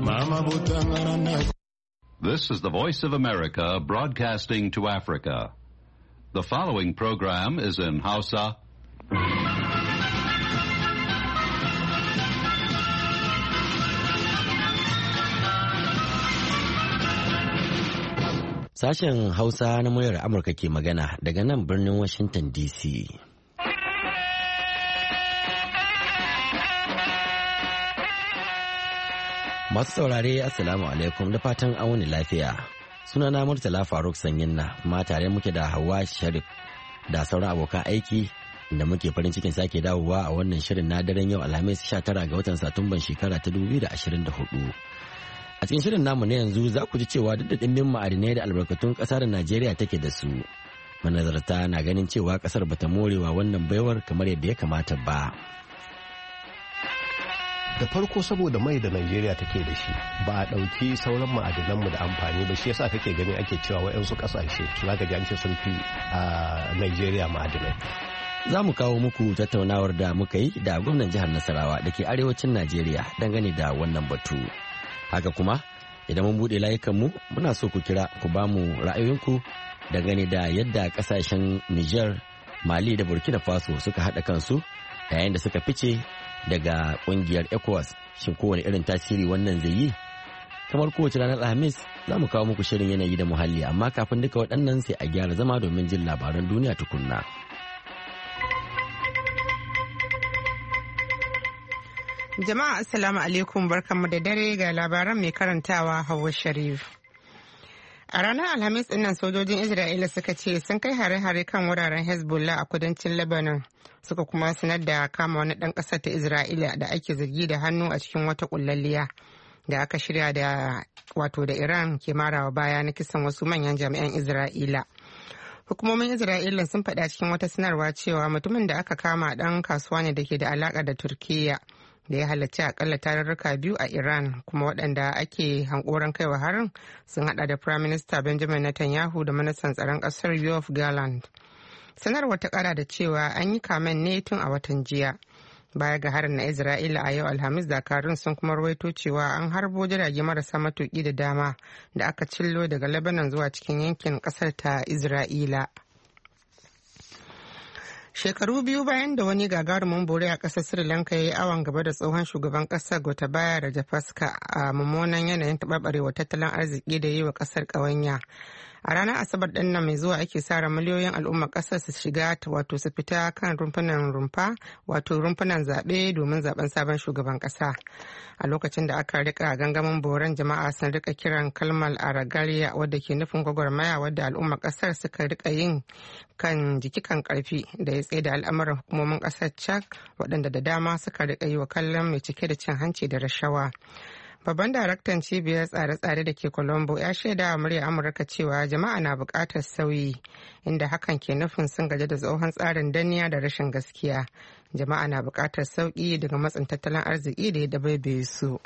This is the Voice of America broadcasting to Africa. The following program is in Hausa. Sashen Hausa na muryar Amurka ke magana daga nan birnin Washington DC. Masu saurare Assalamu alaikum da fatan an wani lafiya. Sunana Murtala Faruk Sanyinna kuma tare muke da Hauwa Sharif da sauran abokan aiki da muke farin cikin sake dawowa a wannan shirin na daren yau Alhamis 19 ga watan Satumban shekara ta 2024. A cikin shirin namu na yanzu za ku ji cewa duk da ɗimbin ma'adinai da albarkatun ƙasa da Najeriya take da su, manazarta na ganin cewa ƙasar bata morewa wannan baiwar kamar yadda ya kamata ba. Da farko saboda mai da Najeriya take da shi ba a ɗauki sauran ma'adinanmu da amfani ba, shi yasa kake gani ake cewa waɗansu ƙasashe su zaka ji an ce sun fi a Najeriya ma'adinai. Za mu kawo muku tattaunawar da muka yi da gwamnan jihar Nasarawa da ke arewacin Najeriya dangane da wannan batu. Haka kuma idan mun buɗe layukanmu muna so ku kira ku ba mu ra'ayoyinku dangane da yadda ƙasashen Niger, Mali da Burkina Faso suka haɗa kansu yayin da suka fice daga kungiyar ECOWAS. Shin kowane irin tasiri wannan zai yi? Kamar kowace ranar Alhamis za mu kawo muku shirin yanayi da muhalli, amma kafin duka waɗannan sai a gyara zama domin jin labaran duniya tukunna. Jama'a Assalamu alaikum, barkanmu da dare, ga labaran mai karantawa Hauwa Sharif. A ranar Alhamis ɗinnan sojojin Isra'ila suka ce sun kai hare-hare kan wuraren Hezbollah a kudancin Lebanon, suka kuma sanar da kama wani ɗan ƙasar ta Isra'ila da ake zargi da hannu a cikin wata ƙullalliya da aka shirya da Iran ke marawa baya na kisan wasu manyan jami'an Isra'ila. Hukumomin Isra'ila sun faɗa cikin wata sanarwa cewa mutumin da aka kama ɗan kasuwa ne da ke da alaƙa da Turkiyya da ya halarci akalla tarurruka biyu a Iran, kuma waɗanda ake hankoran kaiwa harin sun hada da Prime Minister Benjamin Netanyahu da ministan tsaron ƙasar Yoav Gallant. Sanarwar ta ƙara da cewa an yi kamen ne tun a watan jiya. Baya ga harin na Isra'ila a yau Alhamis, dakarun sun kuma rawaito cewa an harbo jirage marasa matuƙi da dama da aka cillo daga Lebanon zuwa cikin yankin ƙasar ta Isra'ila. Shekaru biyu bayan da wani gagarumin bore a ƙasar Sri Lanka ya yi awon gaba da tsohon shugaban ƙasar Gotabaya Rajapaksa a mummunan yanayin taɓarɓarewa tattalin arziki da yi wa ƙasar ƙawanya. A ranar Asabar ɗin nan mai zuwa ake sa ran miliyoyin al'ummar ƙasar su shiga su fita kan rumfunan zaɓe domin zaɓen sabon shugaban ƙasa. A lokacin da aka rika gangamin boran, jama'a sun rika kiran kalmar aragariya wadda ke nufin gwagwarmaya wadda al'ummar ƙasar suka rika yin kan jiki kan ƙarfi da ya tsaye da al'amuran hukumomin ƙasar Chad waɗanda da dama suka rika yi wa kallon mai cike da cin hanci da rashawa. Babban daraktan cibiyar tsare-tsare da ke Colombo ya shaida wa murya Amurka cewa jama'a na buƙatar sauyi, inda hakan ke nufin sun gaji da tsohon tsarin danniya da rashin gaskiya. Jama'a na buƙatar sauƙi daga matsin tattalin arziki da ya dabaibaye su.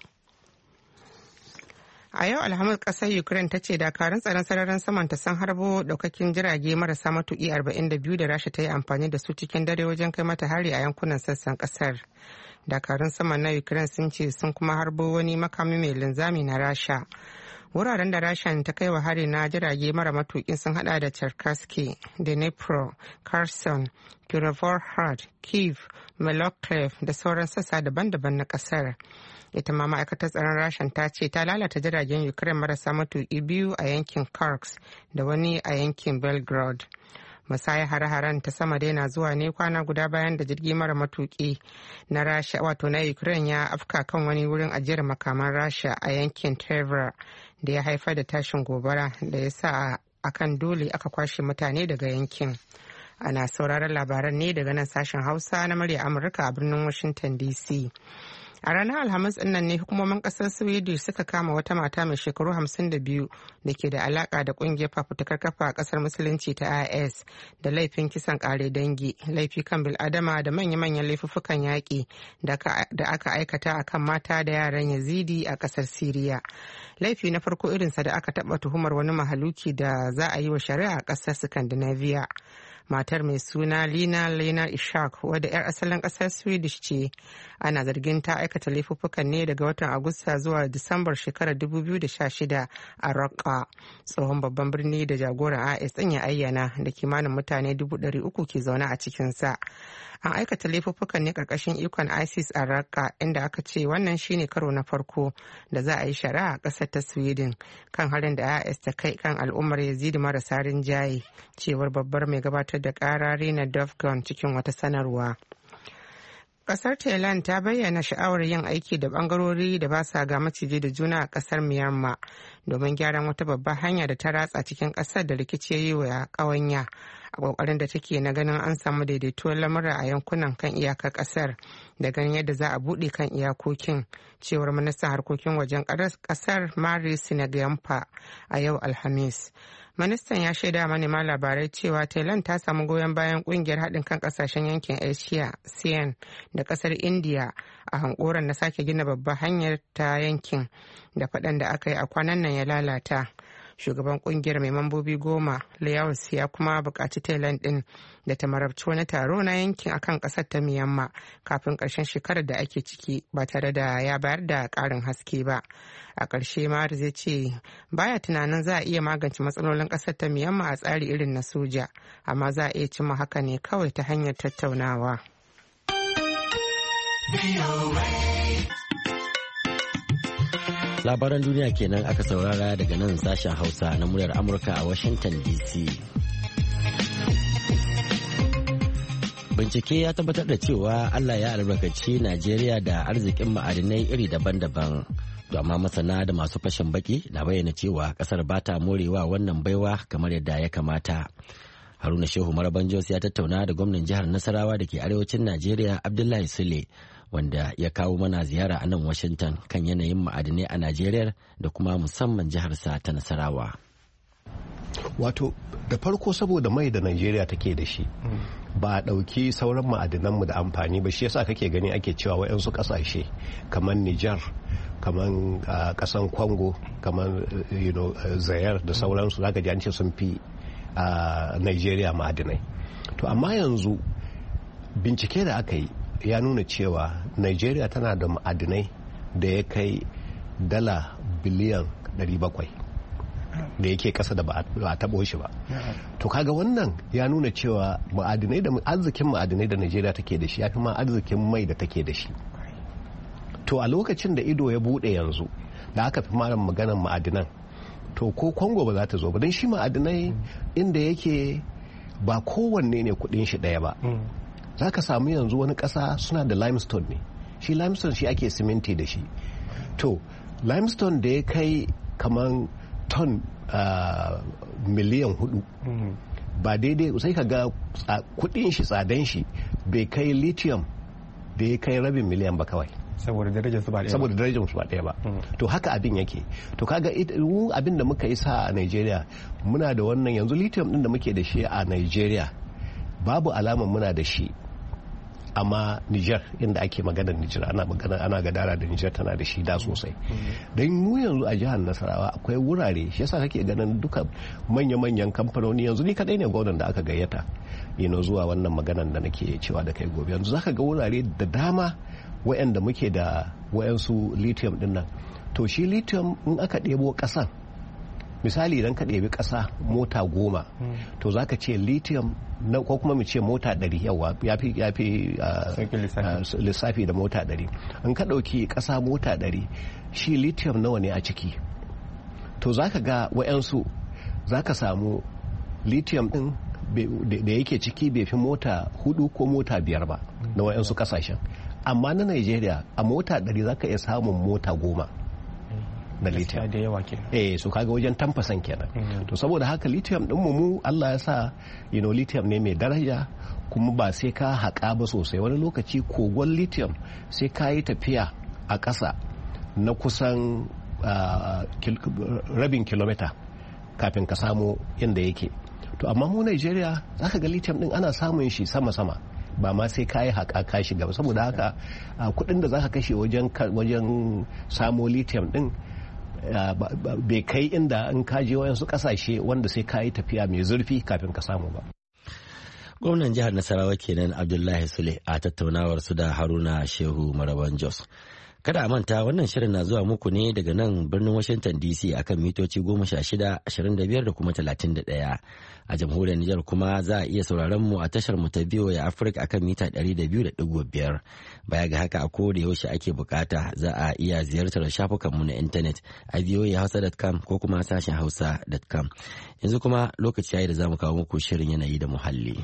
A yau Alhamis ƙasar Ukraine ta ce dakarun tsaron sararin saman ta sun harbo daukakin jirage marasa matuƙi 42 da Rasha ta yi amfani da su cikin dare wajen kai mata hari a yankunan sassan ƙasar. Dakarun saman na Ukraine sun ce sun kuma harbo wani makami mai linzami na Rasha. Wuraren da Rasha ta kai wa hari na jirage mara matuƙin sun hada da Cherkasky, Dnipro, Kherson, Kirovohrad, Kyiv, Mykolaiv da sauran sassa daban-daban na ƙasar. Ita ma ma'aikatar tsaron Rasha ta ce ta lalata jiragen Ukraine marasa matuƙi biyu a yankin Kursk da wani a yankin Belgrade. Musaya hare-haren ta sama dai na zuwa ne kwana guda bayan da jirgi mara matuƙi na Rasha na Ukraine ya afka kan wani wurin ajiyar makaman Rasha a yankin Tver da ya haifar da tashin gobara da ya sa akan dole aka kwashe mutane daga yankin. Ana sauraron labaran ne daga nan sashen Hausa na murya Amurka a birnin Washington DC. A ranar Alhamis ɗinnan ne hukumomin ƙasar Swedish suka kama wata mata mai shekaru 52 da ke da alaƙa da ƙungiyar fafutukar kafa a ƙasar Musulunci ta IS da laifin kisan ƙare dangi, laifi kan bil'adama da manya-manyan laifuffukan yaƙi da aka aikata a kan mata da yaran Yazidi a ƙasar Siriya. Laifi na farko irinsa da aka taɓa tuhumar wani mahaluki da za a yi wa shari'a a ƙasar Scandinavia. matar mai suna Lena Ishak wadda 'yar asalin kasar Swedish ce. Ana zargin ta aikata laifuffukan ne daga watan Agusta zuwa Disambar shekarar 2016 a Raqqa, tsohon babban birni da jagoran IS ɗin ya ayyana da kimanin mutane 300,000 ke zaune a cikinsa. An aikata laifuffukan ne karkashin ikon ISIS a Raqqa, inda aka ce wannan shine karo na farko da za a yi shari'a a ƙasar ta Sweden kan harin da IS ta kai kan al'ummar Yazidi marasa rinjaye, cewar babbar mai gabatar da ƙara Rina Dovgon cikin wata sanarwa. Kasar Thailand ta bayyana sha'awar yin aiki da bangarori da ba sa ga maciji da juna a kasar Myanmar domin gyaran wata babbar hanya da ta ratsa cikin kasar da rikici ya yi wa ƙawanya a kokarin da take na ganin an samu daidaituwar lamura a yankunan kan iyakar kasar da ganin yadda za a buɗe kan iyakokin, cewar ministan harkokin wajen kasar Mari Sinagyampa a yau Alhamis. Ministan ya shaida manema labarai cewa Thailand ta samu goyon bayan kungiyar haɗin kan ƙasashen yankin Asia ASEAN da ƙasar India a hankoran na sake gina babbar hanyar ta yankin da faɗan da aka yi a kwanan nan ya lalata. Shugaban kungiyar mai mambobi 10 Laos ya kuma buƙaci Thailand ɗin da ta marabci wani taro na yankin akan ƙasar ta Myanmar kafin ƙarshen shekarar da ake ciki ba tare da ya bayar da ƙarin haske ba. A ƙarshe Mari zai ce baya tunanin za a iya magance matsalolin ƙasar ta Myanmar a tsari irin na soja, amma za a iya cimma haka ne kawai ta hanyar tattaunawa. Labaran duniya kenan aka saurara daga nan sashen Hausa na muryar Amurka a Washington DC. Bincike ya tabbatar da cewa Allah ya albarkaci Najeriya da arzikin ma'adinai iri daban-daban. Amma masana da masu fashin baki na bayyana cewa kasar ba ta morewa wannan baiwa kamar yadda ya kamata. Haruna Shehu Maraban Jos ya tattauna da gwamnan jihar Nasarawa da ke arewacin Najeriya Abdullahi Sule, wanda ya kawo mana ziyara a nan Washington kan yanayin ma'adinai a Najeriya da kuma musamman jiharsa ta Nasarawa. Wato da farko saboda mai da Najeriya take da shi ba a ɗauki sauran ma'adinanmu da amfani ba, shi yasa kake gani ake cewa wayansu ƙasashe kamar Nijar, kamar ƙasan Congo, kamar Zaire da sauransu zaka ji an ce sun fi Najeriya ma'adinai. To amma yanzu bincike da aka yi ya nuna cewa Najeriya tana da ma'adinai da ya kai dala biliyan 700 da yake kasa da ba a taɓo shi ba. To kaga wannan ya nuna cewa ma'adinai da arzikin ma'adinai da Najeriya take da shi ya fi ma arzikin mai da take da shi. To a lokacin da ido ya bude yanzu da aka fi mara maganar ma'adinan, to ko Congo ba za ta zo ba, don shi ma'adinai inda yake ba kowanne ne kudin shi daya ba. Za ka samu yanzu wani ƙasa suna da limestone ne, shi limestone shi ake siminti da shi. To limestone da ya kai kamar ton miliyan 4 ba daidai, sai ka ga kudin shi, tsadan shi bai kai lithium da ya kai rabin miliyan ba kawai, saboda darajar su ba ɗaya ba. To haka abin yake. To kaga abin da muka yi sa a Nigeria muna da wannan yanzu lithium din da muke da shi a Nigeria babu alaman muna da shi, amma Niger inda ake maganar Niger ana gadara da Niger tana da shi da sosai. Don mu yanzu a jihar Nasarawa akwai wurare, shi yasa kake ganin duka manya-manyan kamfanoni yanzu ni kadai ne gwamnan da aka gayyata zuwa wannan maganar da nake cewa da kai gobe. Yanzu zaka ga wurare da dama wayanda muke da wayansu lithium din nan. To shi lithium in aka ɗebo ƙasan, misali idan ka ɗebi ƙasa mota 10 to zaka ce lithium na, ko kuma mu ce mota 100, yawa ya fi lissafi da mota 100. in ka ɗauki ƙasa mota 100 shi lithium nawa ne a ciki? To zaka ga wayansu zaka samu lithium din da yake ciki bai fi mota 4 ko mota 5 ba na wayansu ƙasashen, amma na Nigeria a mota 100 zaka iya samun mota 10 na lithium da yawa kenan. So kaga wajen 10% kenan. To saboda haka lithium din mu Allah ya sa lithium ne mai daraja, kuma ba sai ka haƙa ba sosai. Wani lokaci kogon lithium sai ka yi tafiya a ƙasa na kusan rabin kilomita kafin ka samu inda yake. To amma mu Nigeria zaka ga lithium din ana samun shi sama-sama, ba ma sai kayi haƙa ka shiga ba. Saboda haka kuɗin da zaka kashe wajen samo lithium din bai kai inda in ka je wayansu ƙasashe wanda sai kayi tafiya mai zurfi kafin ka samu ba. Gwamnan jihar Nasarawa kenan Abdullahi Sule a tattaunawar su da Haruna Shehu Maraban Jos. Kada a manta wannan shirin na zuwa muku ne daga nan birnin Washington DC akan mitoci 16, 25 da kuma 31. A jamhuriyar Nijar kuma za a iya sauraron mu a tashar mu ta VOA Africa akan mita 200.5. Baya ga haka a koda yaushe ake bukata za a iya ziyartar shafukan mu na intanet a voahausa.com ko kuma sashen hausa.com. Yanzu kuma lokaci yayi da zamu kawo muku shirin yanayi da muhalli.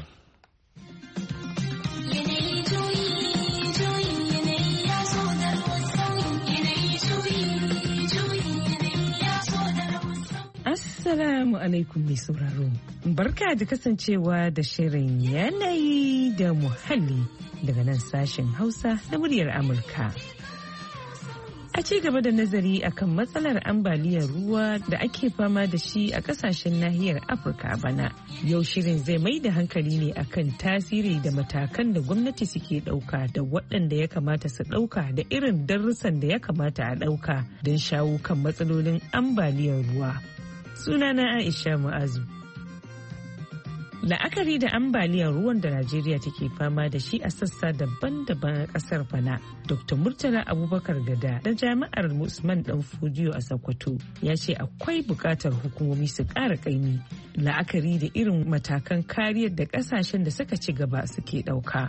Assalamu alaikum mai sauraro. Barka da kasancewa da shirin yanayi da muhalli daga nan sashen Hausa na muryar Amurka. A ci gaba da nazari akan matsalar ambaliyar ruwa da ake fama da shi a kasashen nahiyar Afirka bana. Yau shirin zai mai da hankali ne akan tasiri da matakan da gwamnati suke ɗauka da waɗanda ya kamata su ɗauka da irin darussan da ya kamata a ɗauka don shawo kan matsalolin ambaliyar ruwa. Sunana Aisha Mu'azu. La'akari da ambaliyar ruwan da Najeriya take fama da shi a sassa daban-daban a kasar bana, Dr. Murtala Abubakar Gada da Jami'ar Usman Danfodiyo a Sokoto ya ce akwai buƙatar hukumomi su ƙara ƙaimi la'akari da irin matakan kariyar da ƙasashen da suka ci gaba suke ɗauka.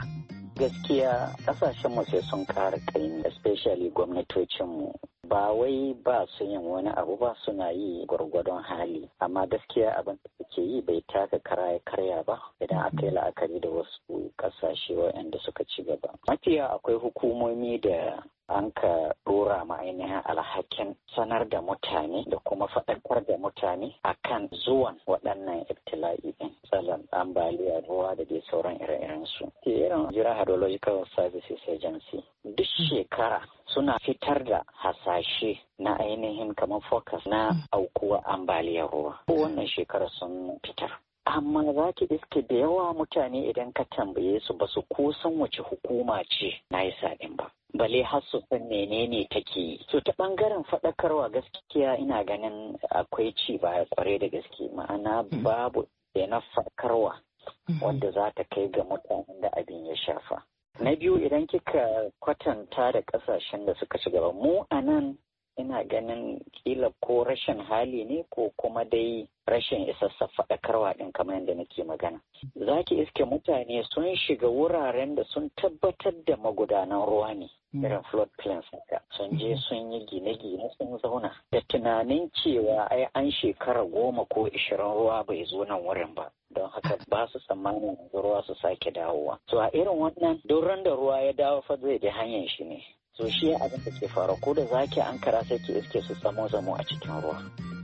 Gaskiya ƙasashenmu sai sun ƙara ƙaimi, especially gwamnatocinmu. Ba wai ba su yin wani abu ba, suna yi gwargwadon hali, amma gaskiya abin da suke yi bai taka karya ba idan aka yi la'akari da wasu ƙasashe waɗanda suka ci gaba. Mafiya akwai hukumomi da an ka ɗora ma ainihin alhakin sanar da mutane da kuma faɗakar da mutane akan zuwan waɗannan ibtila'i ɗin, tsalan ambaliyar ruwa da dai sauran ire-iren su. Irin Nigeria Hydrological Services Agency duk shekara suna fitar da hasashe na ainihin kamar focus na aukuwa ambaliyar ruwa. Wannan shekara sun fitar. Amma za ki iske da yawa mutane idan ka tambaye su ba su kusan wace hukuma ce na yi saɗin ba. Bale har su san menene take yi. So ta ɓangaren faɗakarwa gaskiya ina ganin akwai ci baya kwarai da gaske, ma'ana babu na faɗakarwa wanda za ta kai ga mutanen da abin ya shafa. Na biyu idan kika kwatanta da ƙasashen da suka ci gaba, mu a nan ina ganin kila ko rashin hali ne ko kuma dai rashin isassa faɗakarwa ɗin kamar yadda nake magana. Za ki iske mutane sun shiga wuraren da sun tabbatar da magudanan ruwa ne, irin flood plains haka. Sun je sun yi gine-gine sun zauna da tunanin cewa ai an shekara 10 ko 20 ruwa bai zo nan wurin ba. Don haka ba su tsammanin ruwa su sake dawowa. So a irin wannan don da ruwa ya dawo fa zai bi hanyar shi ne. So shi abin da ke faru ko da zaki ankara sai ki iske su zamo a cikin ruwa.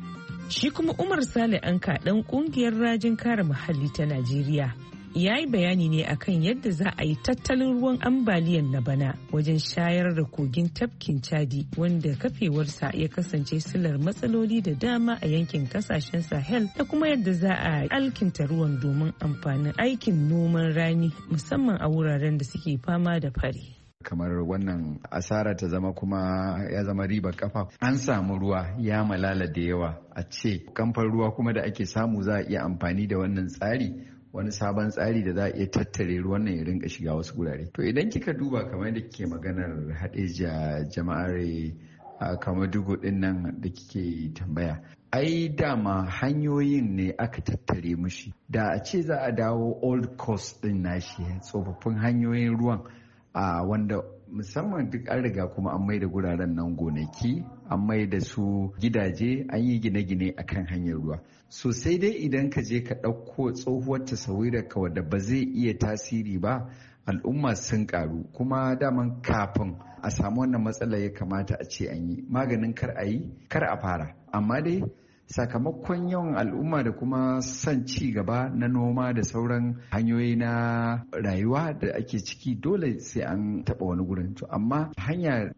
Shi kuma Umar Sale Anka ɗan ƙungiyar rajin kare muhalli ta Najeriya ya yi bayani ne akan yadda za a yi tattalin ruwan ambaliyan na bana wajen shayar da kogin tafkin Chadi wanda kafewarsa ya kasance silar matsaloli da dama a yankin kasashen Sahel, da kuma yadda za a alkinta ruwan domin amfanin aikin noman rani musamman a wuraren da suke fama da fari. Kamar wannan asara ta zama kuma ya zama ribar kafa, an samu ruwa ya malala da yawa, a ce kamfan ruwa kuma da ake samu za a iya amfani da wannan tsari, wani sabon tsari da za a iya tattare ruwan nan ya rinka shiga wasu gurare. To idan kika duba kamar da kike maganar haɗe jama'ar kamar dugu ɗin nan da kike tambaya, ai dama hanyoyin ne aka tattare mushi. Da a ce za a dawo old coast ɗin nashi, tsofaffin hanyoyin ruwan wanda musamman duk an riga kuma an mai da guraren nan gonaki, an mai da su gidaje, an yi gine-gine a kan hanyar ruwa. So sai dai idan ka je ka ɗauko tsohuwar tasawirar ka wadda ba zai iya tasiri ba, al'umma sun karu, kuma daman kafin a samu wannan matsala ya kamata a ce an yi maganin kar a yi kar a fara. Amma dai sakamakon yawan al'umma da kuma son ci gaba na noma da sauran hanyoyi na rayuwa da ake ciki, dole sai an taɓa wani gurin. To amma hanya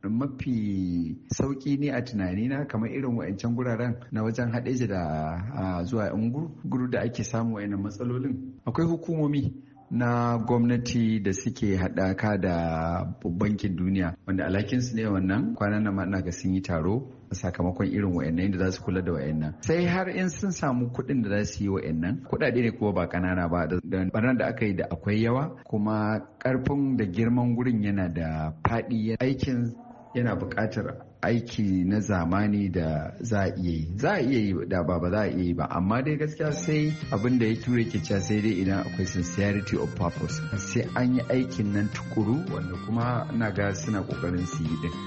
mafi sauƙi ne a tunanina kamar irin wa'ancan guraren na wajen haɗeja da zuwa guru da ake samu wa'annan matsalolin, akwai hukumomi na gwamnati da suke haɗaka da bankin duniya wanda alhakinsu ne wannan kwanan nan ma ga sun yi taro sakamakon irin wa'annan da za su kula da wa'annan sai har in sun samu kuɗin da za su yi wa'annan kuɗaɗe ne kuma ba ƙanana ba da barnar da aka yi da akwai yawa kuma ƙarfin da girman gurin yana da faɗi aikin yana buƙatar aiki na zamani da za a iya yi da ba za a iya yi ba amma dai gaskiya sai abin da ya ture ke cewa sai dai idan akwai sincerity of purpose sai an yi aikin nan tukuru wanda kuma na ga suna kokarin su yi din.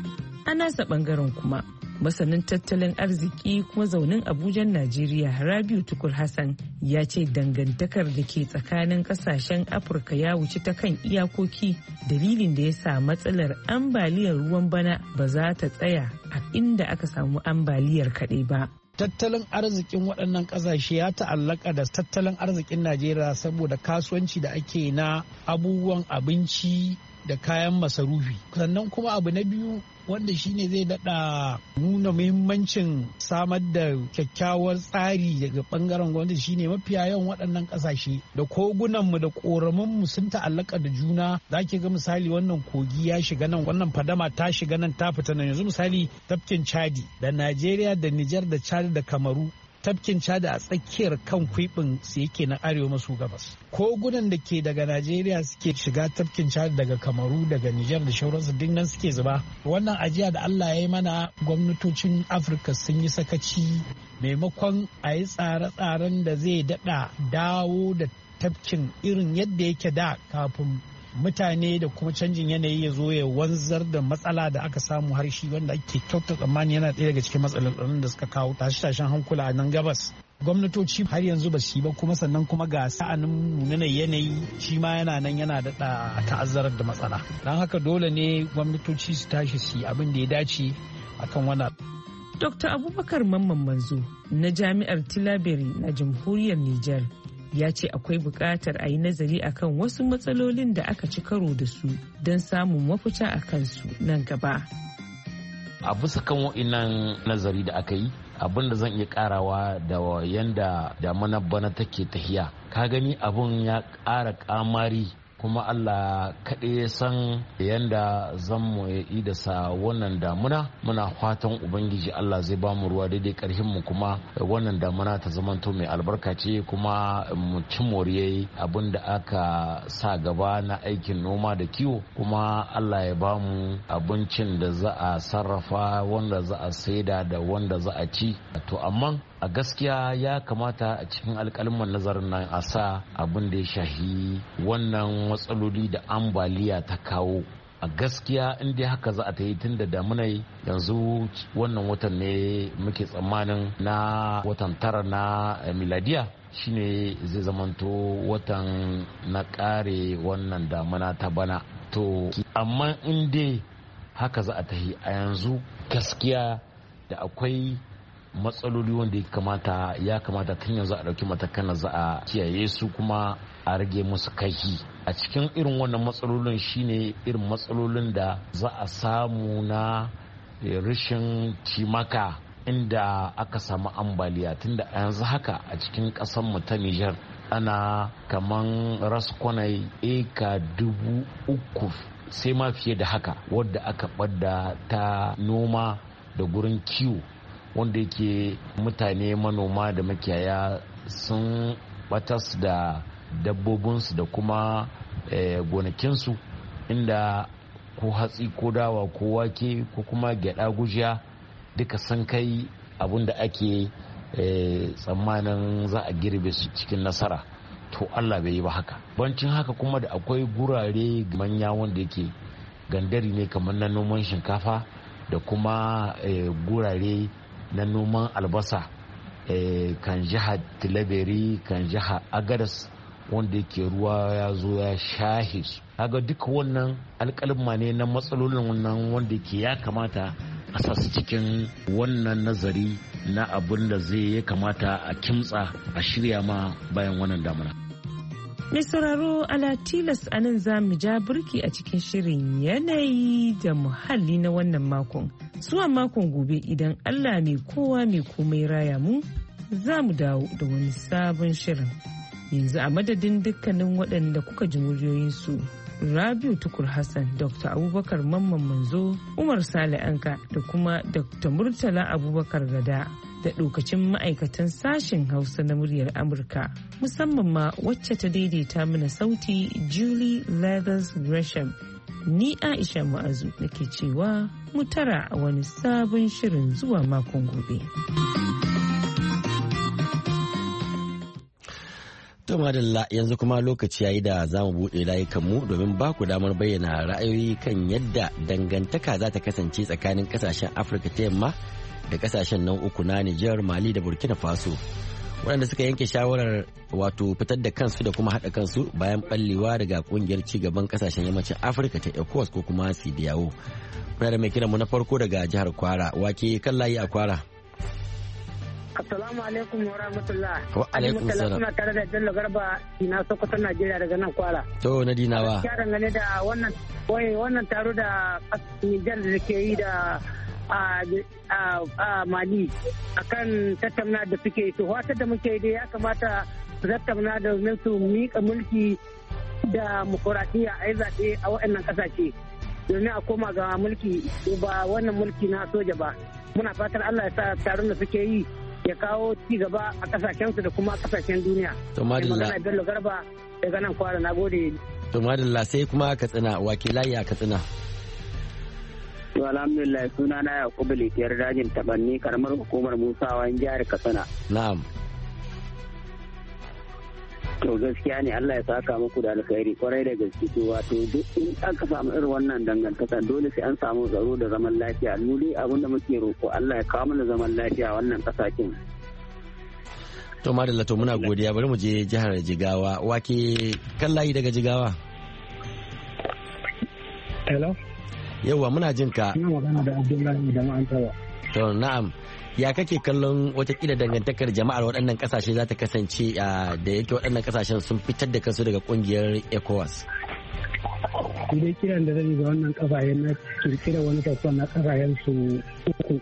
A nasa bangaren kuma masanin tattalin arziki kuma zaunin Abuja Najeriya Rabiu Tukur Hassan ya ce dangantakar da ke tsakanin kasashen Afirka ya wuce ta kan iyakoki dalilin da ya sa matsalar ambaliyar ruwan bana ba za ta tsaya a inda aka samu ambaliyar kaɗai ba. Tattalin arzikin waɗannan ƙasashe ya ta'allaka da tattalin arzikin Najeriya saboda kasuwanci da ake na abubuwan abinci da kayan masarufi. Sannan kuma abu na biyu wanda shine zai daɗa nuna muhimmancin samar da kyakkyawar tsari daga bangaren gwamnati shine mafiya yawan waɗannan ƙasashe da kogunanmu da ƙoramunmu sun ta'allaka da juna. Za ki ga misali wannan kogi ya shiga nan, wannan fadama ta shiga nan ta fita nan. Yanzu misali tafkin Chadi da Najeriya da Nijar da Chad da Kamaru. Tafkin Chad a tsakiyar kan kwibin su yake na arewa maso gabas. Kogunan da ke daga Najeriya suke shiga tafkin Chad daga Kamaru daga Nijar da shauransu duk nan suke zuba. Wannan ajiya da Allah ya yi mana gwamnatocin Afirka sun yi sakaci maimakon a yi tsare-tsaren da zai daɗa dawo da tafkin irin yadda yake da kafin mutane da kuma canjin yanayi ya zo ya wanzar da matsala da aka samu har shi wanda ake kyauta tsammani yana ɗaya daga cikin matsalolin da suka kawo tashe-tashen hankula a nan gabas. Gwamnatoci har yanzu ba su yi ba kuma sannan kuma ga sa'anin nunan yanayi shi ma yana nan yana daɗa ta'azzarar da matsala. Don haka dole ne gwamnatoci su tashi su yi abin da ya dace akan wannan. Dr. Abubakar Mamman Manzo na Jami'ar Tilaberi na Jamhuriyar Nijar ya ce akwai buƙatar a yi nazari akan wasu matsalolin da aka ci karo da su don samun mafita a kansu nan gaba. A bisa kan wa'innan nazari da aka yi abin da zan iya karawa da yanda damana bana take tahiya ka gani abun ya ƙara ƙamari kuma Allah kaɗai ya san yanda zan mu yi da sa wannan damuna. Muna fatan Ubangiji Allah zai ba mu ruwa daidai ƙarfin mu kuma wannan damuna ta zamanto mai albarka ce kuma mu ci moriyai abin da aka sa gaba na aikin noma da kiwo kuma Allah ya ba mu abincin da za a sarrafa wanda za a saida da wanda za a ci. To amma a gaskiya ya kamata a cikin alƙalman nazarin nan a sa abin da ya shahi wannan matsaloli da ambaliya ta kawo. A gaskiya in dai haka za a ta yi tun da damunai yanzu wannan watan ne muke tsammanin na watan tara na miladiya shine zai zamanto watan na ƙare wannan damuna ta bana. To amma in dai haka za a ta yi a yanzu gaskiya da akwai matsaloli wanda ya kamata tun yanzu a ɗauki matakan da za a kiyaye su kuma a rage musu kaihi. A cikin irin wannan matsalolin shine irin matsalolin da za a samu na rashin cimaka inda aka samu ambaliya tunda a yanzu haka a cikin mu ta Nijar ana kaman raskwanai eka 3,000 sai ma fiye da haka wadda aka ɓadda ta noma da gurin kiwo wanda yake mutane manoma da makiyaya sun batas da dabbobinsu da kuma gonakinsu inda ko hatsi ko dawa ko wake ko kuma gyada gujiya duka sun kai abin da ake tsammanin za a girbe su cikin nasara. To Allah bai yi ba haka. Bancin haka kuma da akwai gurare manya wanda yake gandari ne kamar na noman shinkafa da kuma gurare na noman albasa kan jihar Tilaberi kan jihar Agadas wanda yake ruwa ya zo ya shahe su. Kaga duka wannan alƙalma ne na matsalolin wannan wanda yake ya kamata a sasu cikin wannan nazari na abin da zai ya kamata a kimtsa a shirya ma bayan wannan damuna. Mai sauraro ala tilas a nan za mu ja burki a cikin shirin yanayi da muhalli na wannan makon. Zuwa makon gobe idan Allah mai kowa mai komai raya mu za mu dawo da wani sabon shirin. Yanzu a madadin dukkanin waɗanda kuka ji muryoyinsu. Rabiu Tukur Hassan, Dr. Abubakar Mamman Manzo, Umar Sale Anka da kuma Dr. Murtala Abubakar Gada da ɗokacin ma'aikatan sashen Hausa na muryar Amurka. Musamman ma wacce ta daidaita mana sauti Julie Leathers Gresham. Ni Aisha Mu'azu nake cewa mu tara a wani sabon shirin zuwa makon gobe. To madalla yanzu kuma lokaci yayi da za mu buɗe layukanmu domin ba ku damar bayyana ra'ayoyi kan yadda dangantaka za ta kasance tsakanin kasashen Afirka ta yamma da kasashen nan uku na Nijar, Mali da Burkina Faso. Waɗanda suka yanke shawarar wato fitar da kansu da kuma haɗa kansu bayan ɓallewa daga ƙungiyar cigaban kasashen yammacin Afirka ta ECOWAS ko kuma CEDEAO. Muna da mai kiranmu na farko daga jihar Kwara, wake kan layi a Kwara. Assalamu alaikum wa rahmatullah. Wa alaikum salam. Kuna tare da Bello Garba Dina Sokoto Najeriya daga nan Kwara. To na Dinawa. Ya dangane da wannan taro da Nijar da ke yi da Mali akan tattauna da suke to wata da muke yi ya kamata su tattauna domin su miƙa mulki da demokuraɗiyya a yi zaɓe a waɗannan ƙasashe domin a koma ga mulki ba wannan mulki na soja ba. Muna fatan Allah ya sa taron da suke yi ya kawo ci gaba a kasashensu da kuma kasashen duniya. To madalla. Magana Bello Garba daga nan Kwara, na gode. To madalla sai kuma Katsina, wakilai a Katsina. To alhamdulillah suna na Yakubu Litiyar dajin Tabanni karamar hukumar Musawa jihar Katsina. Na'am. To gaskiya ne Allah ya saka muku da alkhairi kwarai da gaske to wato duk in aka samu irin wannan dangantaka dole sai an samu tsaro da zaman lafiya mu dai abin da muke roko Allah ya kawo mana zaman lafiya wannan kasashen. To madalla to muna godiya bari mu je jihar Jigawa wake kan layi daga Jigawa. Hello. Yawwa muna jin ka. Ina magana da Abdullahi da Ma'antawa. To na'am. Ya kake kallon watakila dangantakar jama'ar waɗannan ƙasashe za ta kasance da yake waɗannan ƙasashen sun fitar da kansu daga ƙungiyar ECOWAS? Dai kiran da zai ga wannan ƙasashe na kirkira wani kasuwan na ƙasashen su uku.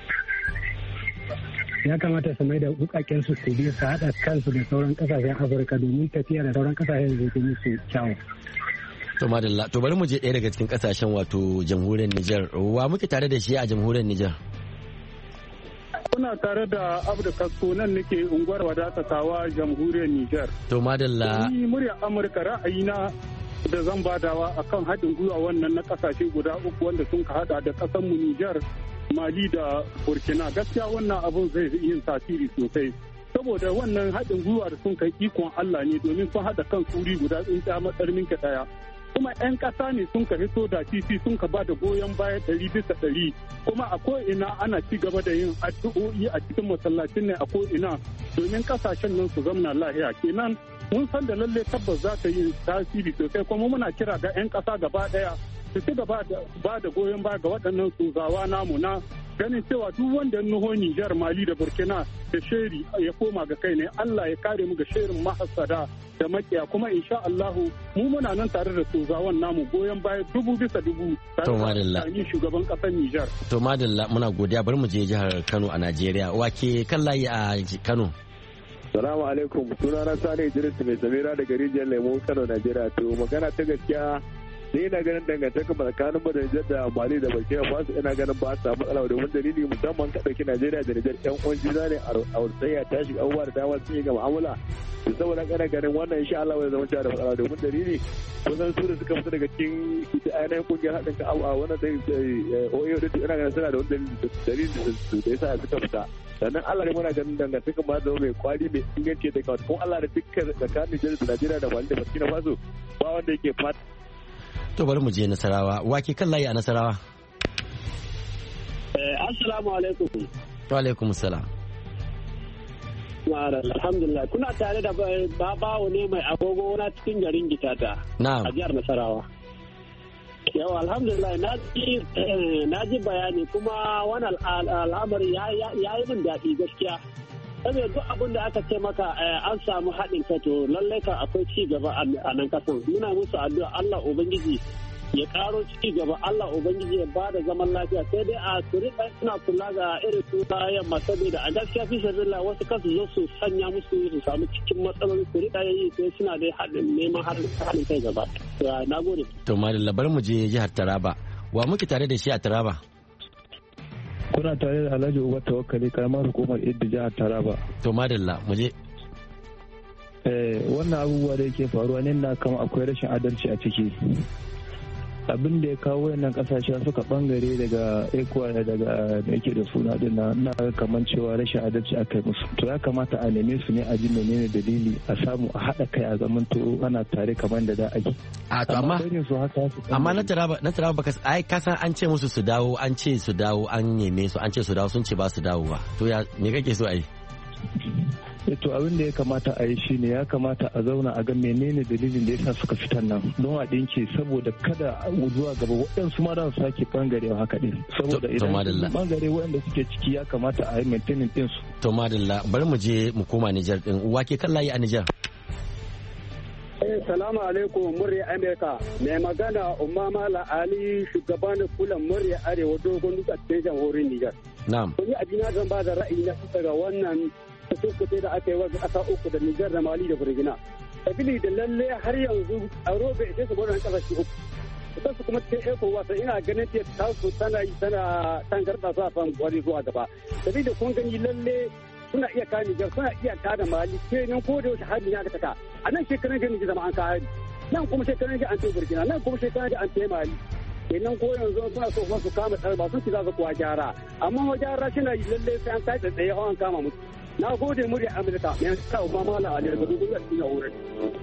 Ya kamata su mai da bukaken su biyu su haɗa kansu da sauran ƙasashen Afirka domin tafiya da sauran ƙasashen zai fi musu kyawu. To madalla, to bari mu je ɗaya daga cikin ƙasashen wato jamhuriyar Nijar. Wa muke tare da shi a jamhuriyar Nijar? Kuna tare da Abdu Kasko nan nake unguwar wadatatawa jamhuriyar Nijar. To madalla. Ni murya Amurka ra'ayina da zan badawa akan haɗin gwiwa wannan na ƙasashe guda uku wanda sun ka haɗa da ƙasar mu Nijar, Mali da Burkina. Gaskiya wannan abun zai yin tasiri sosai. Saboda wannan haɗin gwiwa da sun kai ikon Allah ne domin sun haɗa kan suri guda tsintsiya matsarmin ka ɗaya. Kuma 'yan ƙasa ne sun ka fito da titi sun ka ba da goyon baya 100%, kuma a ko'ina ana ci gaba da yin addu'o'i a cikin masallacin ne a ko'ina domin ƙasashen nan su zamna lahiya. Kenan mun san da lalle tabbas za ta yi tasiri sosai, kuma muna kira ga 'yan ƙasa gaba ɗaya su ci gaba da ba da goyon baya ga waɗannan sozawa namu na ganin cewa duk wanda nuho Nijar, Mali da Burkina da sheri ya koma ga kai ne. Allah ya kare mu ga sherin mahasada da makiya, kuma insha Allahu mu muna nan tare da sozawan namu goyon baya 100% tare da shugaban kasar Nijar. To madalla muna godiya, bari mu je jihar Kano a Najeriya. Wake kan layi a Kano? Salamu alaikum, sunana Sani Idris mai Samira daga rijiyar Lemo, Kano, Najeriya. To magana ta gaskiya sai ina ganin dangantaka tsakanin mu da Nijar da Mali da Burkina Faso ina ganin ba su samu matsala domin dalili musamman ka dauki Najeriya da Nijar ƴan uwan juna ne a wursayya ta shiga abubuwa da dama sun yi ga mu'amala. To saboda kana ganin wannan insha Allah zai zama cewa da matsala domin dalili kusan su da suka fita daga cikin ita ainihin kungiyar haɗin ka a wannan da OAO da ina ganin suna da wani dalili da yasa suka fita. Sannan Allah ne muna ganin dangantaka ma da mai kwari mai inganci da kawai kuma Allah da dukkan tsakanin Nijar da Najeriya da Mali da Burkina Faso ba wanda yake fata. To bari mu je Nasarawa. Wake kan layi a Nasarawa? Assalamu alaikum. Wa alaikum salam. Alhamdulillah. Kuna tare da babawo ne mai agogo na cikin garin Gitata. Na'am. A jihar Nasarawa. Yau alhamdulillah na ji bayani kuma wani al'amari ya yi min daɗi gaskiya. Saboda duk abin da aka ce maka an samu haɗin kai to lallai kan akwai ci gaba a nan kasan. Muna musu addu'a Allah Ubangiji ya karo ci gaba. Allah ubangiji ya ba da zaman lafiya, sai dai a turika suna kula ga irin su ta yamma, saboda a gaskiya fi sabilillah wasu kasu zo su sanya musu su samu cikin matsaloli, turika yayi sai suna dai neman haɗin kai gaba. Na gode. To madalla, bari mu je jihar Taraba. Wa muke tare da shi a Taraba? Kuna tare da Alhaji Uba Tawakkali, karamar hukumar Idda, jihar Taraba. To madalla, mu je. Wannan abubuwa da yake faruwa ne na kama akwai rashin adalci a ciki. Abin da ya kawo wayannan kasashe suka bangare daga ECOWAS daga da yake da suna din na kaman cewa rashin adalci aka yi musu. To ya kamata a neme su ne a ji menene dalili, a samu a haɗa kai a zamanto ana tare kamar da da ake. A to amma na Taraba baka ai kasan an ce musu su dawo, an ce su dawo, an neme su, an ce su dawo, sun ce ba su dawo ba. To ya me kake so a yi? To abin da ya kamata a yi shine ya kamata a zauna a ga menene dalilin da yasa suka fitan nan don a dinke, saboda kada zuwa gaba waɗansu ma za su sake bangarewa haka din, saboda idan bangare waɗanda suke ciki ya kamata a yi maintaining din su. To madalla, bari mu je mu koma Niger din. Wake kan layi a Niger? Salamu alaikum, murya Amerika. Mai magana Umma Mala Ali, shugaban kulan murya Arewa dogon duka cikin jamhuriyar Niger. Na'am. Ni abina zan ba da ra'ayi na daga wannan kusurkuce da aka yi wa ƙasa uku da Nijar da Mali da Burkina. Sabili da lalle har yanzu a robe ita su gwada ƙasashe uku. Kusan su kuma cikin ECOWAS wasa ina ganin ta su tana tangarɗa su a fan gwari zuwa gaba. Sabili da kun gani lalle suna iya ka Nijar, suna iya ka da Mali, kenan ko da yaushe hari ya ka taka. A nan shekaran gani zama an ka hari. Nan kuma shekaran gani an ce Burkina, nan kuma shekaran gani an ce Mali. Kenan ko yanzu suna so su kama tsarba sun ci za su kuwa gyara. Amma wa gyara shi na yi lalle sai an kai tsaye an kama musu. Na gode murya Amurka, mai sa Obama la aliyar gudu gudu a cikin wurin.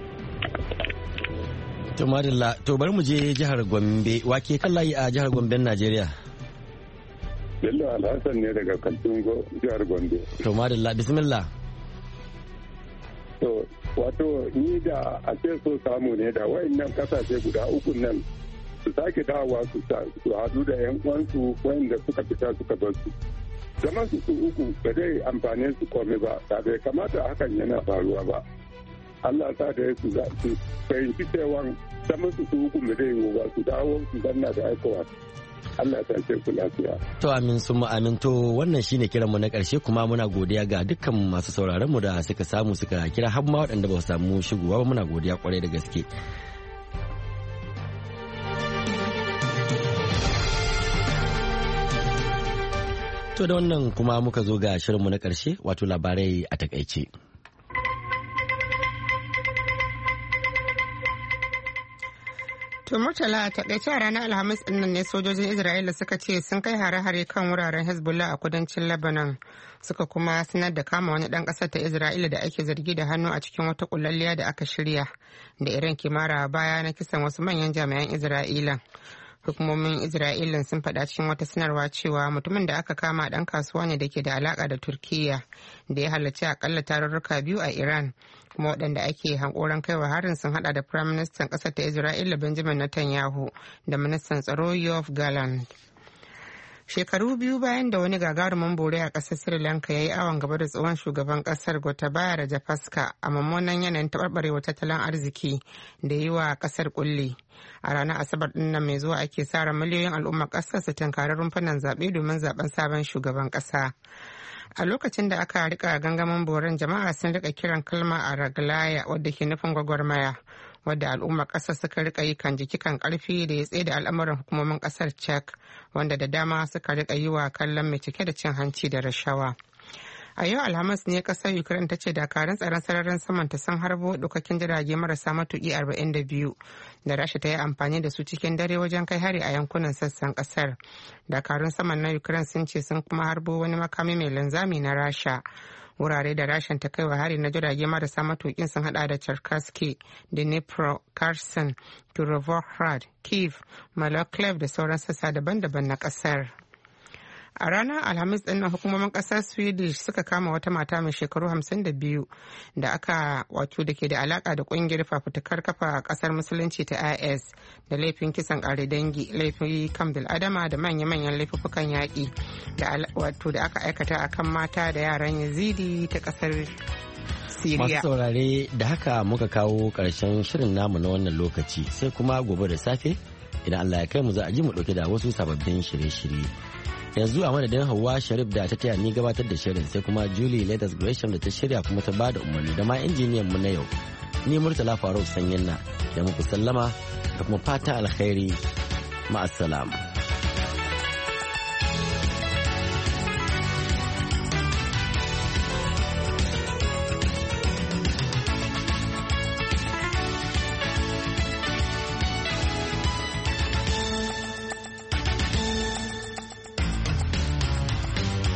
To madalla, to bari mu je jihar Gombe. Wake kan layi a jihar Gombe, Najeriya? Bello Alhassan ne daga Kaltungo, jihar Gombe. To madalla, bismillah. To wato ni da a ce so samu ne da wayannan kasashe guda uku nan su sake dawowa su haɗu da 'yan uwansu wayanda suka fita suka bar su. Zaman su uku ba zai amfane su komai ba, da bai kamata hakan yana faruwa ba. Allah ta da su fahimci cewa zaman su uku ba zai yiwu ba, su dawo su zanna da ECOWAS. Allah ta ce ku lafiya. To amin sun amin, to wannan shine kiran mu na karshe, kuma muna godiya ga dukkan masu sauraron mu da suka samu suka kira, har ma waɗanda ba su samu shigowa ba, muna godiya kwarai da gaske. To da wannan kuma muka zo ga shirinmu na ƙarshe, wato labarai a takaice. To Murtala, a takaice a ranar Alhamis ɗin nan ne sojojin Isra'ila suka ce sun kai hare-hare kan wuraren Hezbollah a kudancin Lebanon, suka kuma sanar da kama wani ɗan ƙasar ta Isra'ila da ake zargi da hannu a cikin wata ƙullalliya da aka shirya da Iran kimara baya na kisan wasu manyan jami'an Isra'ila. Hukumomin Isra'ila sun faɗa cikin wata sanarwa cewa mutumin da aka kama ɗan kasuwa ne da ke da alaƙa da Turkiyya da ya halarci akalla tarurruka biyu a Iran, kuma waɗanda ake hankoran kaiwa harin sun hada da Firayim Ministan ƙasar ta Isra'ila Benjamin Netanyahu da Ministan Tsaro Yoav Gallant. Shekaru biyu bayan da wani gagarumin bore a ƙasar Sri Lanka ya yi awon gaba da tsohon shugaban ƙasar Gotabaya Rajapaksa a mummunan yanayin taɓarɓarewa tattalin arziki da yi wa ƙasar ƙulle. A ranar Asabar ɗin nan mai zuwa ake sa ran miliyoyin al'ummar ƙasar su tunkari rumfunan zaɓe domin zaɓen sabon shugaban ƙasa. A lokacin da aka rika gangamin boren, jama'a sun rika kiran kalma a raglaya wadda ke nufin gwagwarmaya, wadda al'ummar ƙasar suka rika yi kan jiki kan ƙarfi da ya tsaye da al'amuran hukumomin ƙasar Czech, wanda da dama suka rika yi wa kallon mai cike da cin hanci da rashawa. A yau Alhamis ne kasar Ukraine ta ce dakarun tsaron sararin saman ta sun harbo dukakin jirage marasa matuki 42 da Rasha ta yi amfani da su cikin dare wajen kai hari a yankunan sassan kasar. Dakarun saman na Ukraine sun ce sun kuma harbo wani makami mai linzami na Rasha. Wurare da Rashan ta kaiwa hari na jirage marasa matukin sun hada da Cherkasky, Dnipro, Kherson, Kirovohrad, Kyiv, Mykolaiv da sauran sassa daban-daban na kasar. A ranar Alhamis ɗin nan hukumomin ƙasar Swedish suka kama wata mata mai shekaru 52 da aka wato da ke da alaka da ƙungiyar fafutukar kafa ƙasar musulunci ta IS da laifin kisan ƙare dangi, laifin kan bil'adama da manya-manyan laifukan yaƙi da wato da aka aikata akan mata da yaran Yazidi ta ƙasar Siriya. Masu saurare, da haka muka kawo ƙarshen shirin namu na wannan lokaci, sai kuma gobe da safe idan Allah ya kai mu za a ji mu dauke da wasu sababbin shirye-shirye. Yanzu a madadin Hauwa Sharif da ta taya ni gabatar da shirin sai kuma Julie Leathers Gresham da ta shirya kuma ta bada umarni da ma injiniyan mu na yau. Ni Murtala Faruk Sanyin na da muku sallama da kuma fata alkhairi ma'assalam.